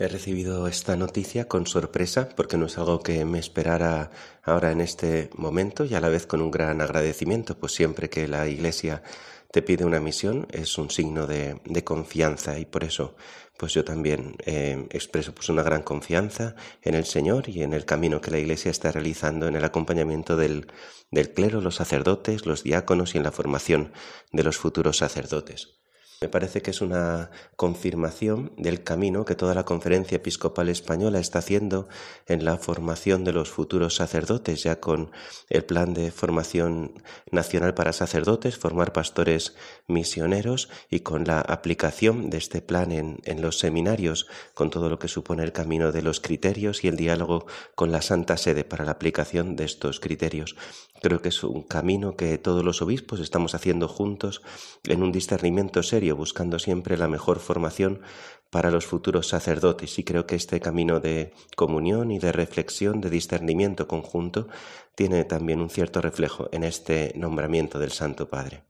He recibido esta noticia con sorpresa porque no es algo que me esperara ahora en este momento y a la vez con un gran agradecimiento, pues siempre que la Iglesia te pide una misión es un signo de confianza y por eso pues yo también expreso pues una gran confianza en el Señor y en el camino que la Iglesia está realizando en el acompañamiento del clero, los sacerdotes, los diáconos y en la formación de los futuros sacerdotes. Me parece que es una confirmación del camino que toda la Conferencia Episcopal Española está haciendo en la formación de los futuros sacerdotes, ya con el plan de formación nacional para sacerdotes, formar pastores misioneros y con la aplicación de este plan en los seminarios, con todo lo que supone el camino de los criterios y el diálogo con la Santa Sede para la aplicación de estos criterios. Creo que es un camino que todos los obispos estamos haciendo juntos en un discernimiento serio, buscando siempre la mejor formación para los futuros sacerdotes, y creo que este camino de comunión y de reflexión, de discernimiento conjunto, tiene también un cierto reflejo en este nombramiento del Santo Padre.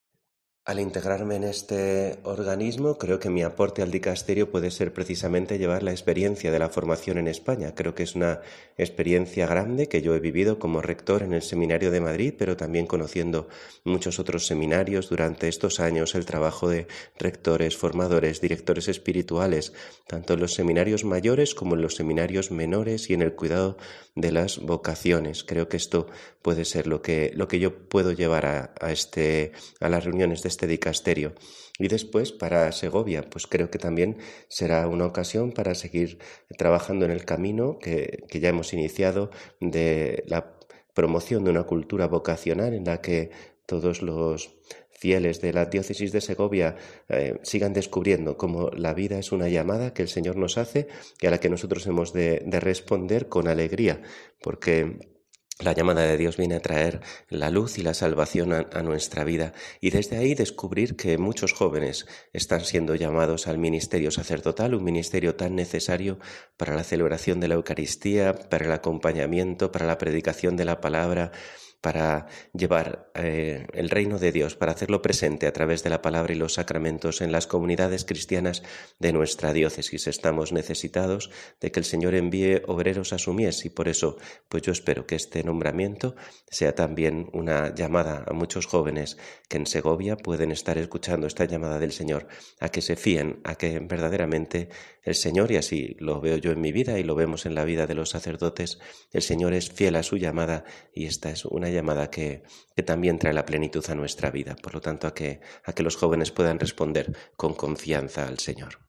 Al integrarme en este organismo, creo que mi aporte al dicasterio puede ser precisamente llevar la experiencia de la formación en España. Creo que es una experiencia grande que yo he vivido como rector en el Seminario de Madrid, pero también conociendo muchos otros seminarios durante estos años, el trabajo de rectores, formadores, directores espirituales, tanto en los seminarios mayores como en los seminarios menores y en el cuidado de las vocaciones. Creo que esto puede ser lo que yo puedo llevar a las reuniones de este dicasterio. Y después para Segovia, pues creo que también será una ocasión para seguir trabajando en el camino que ya hemos iniciado de la promoción de una cultura vocacional en la que todos los fieles de la diócesis de Segovia sigan descubriendo cómo la vida es una llamada que el Señor nos hace y a la que nosotros hemos de responder con alegría, porque la llamada de Dios viene a traer la luz y la salvación a nuestra vida, y desde ahí descubrir que muchos jóvenes están siendo llamados al ministerio sacerdotal, un ministerio tan necesario para la celebración de la Eucaristía, para el acompañamiento, para la predicación de la palabra, para llevar el reino de Dios, para hacerlo presente a través de la palabra y los sacramentos en las comunidades cristianas de nuestra diócesis. Estamos necesitados de que el Señor envíe obreros a su mies, y por eso pues yo espero que este nombramiento sea también una llamada a muchos jóvenes que en Segovia pueden estar escuchando esta llamada del Señor a que se fíen, a que verdaderamente el Señor, y así lo veo yo en mi vida y lo vemos en la vida de los sacerdotes, el Señor es fiel a su llamada, y esta es una llamada que también trae la plenitud a nuestra vida. Por lo tanto, a que los jóvenes puedan responder con confianza al Señor.